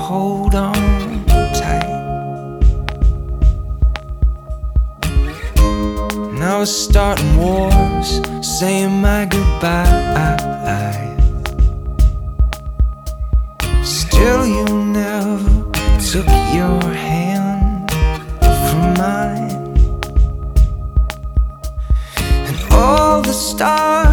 hold on tight. Now we're starting wars, saying my goodbye. Still you never took your hand from mine. And all the stars